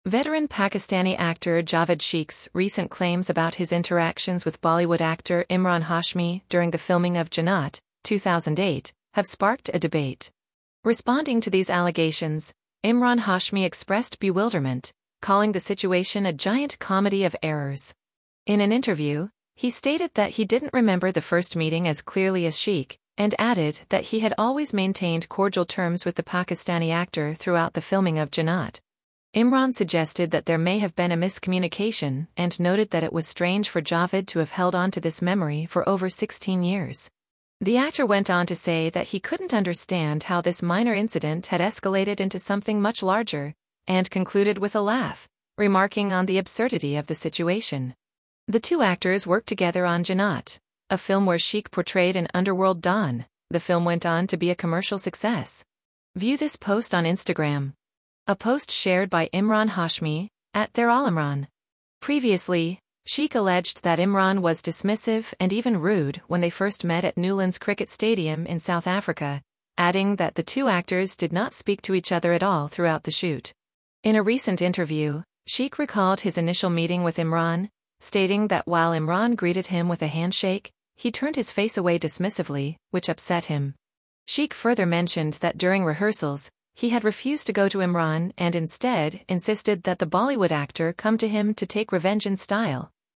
Veteran Pakistani actor Javed Sheikh's recent claims about his interactions with Bollywood actor Imran Hashmi during the filming of Jannat, 2008, have sparked a debate. Responding to these allegations, Imran Hashmi expressed bewilderment, calling the situation a giant comedy of errors. In an interview, he stated that he didn't remember the first meeting as clearly as Sheikh, and added that he had always maintained cordial terms with the Pakistani actor throughout the filming of Jannat. Imran suggested that there may have been a miscommunication and noted that it was strange for Javed to have held on to this memory for over 16 years. The actor went on to say that he couldn't understand how this minor incident had escalated into something much larger, and concluded with a laugh, remarking on the absurdity of the situation. The two actors worked together on Jannat, a film where Sheikh portrayed an underworld don. The film went on to be a commercial success. View this post on Instagram. A post shared by Imran Hashmi, @ThereAlImran. Previously, Sheikh alleged that Imran was dismissive and even rude when they first met at Newlands Cricket Stadium in South Africa, adding that the two actors did not speak to each other at all throughout the shoot. In a recent interview, Sheikh recalled his initial meeting with Imran, stating that while Imran greeted him with a handshake, he turned his face away dismissively, which upset him. Sheikh further mentioned that during rehearsals, he had refused to go to Imran and instead insisted that the Bollywood actor come to him to take revenge in style.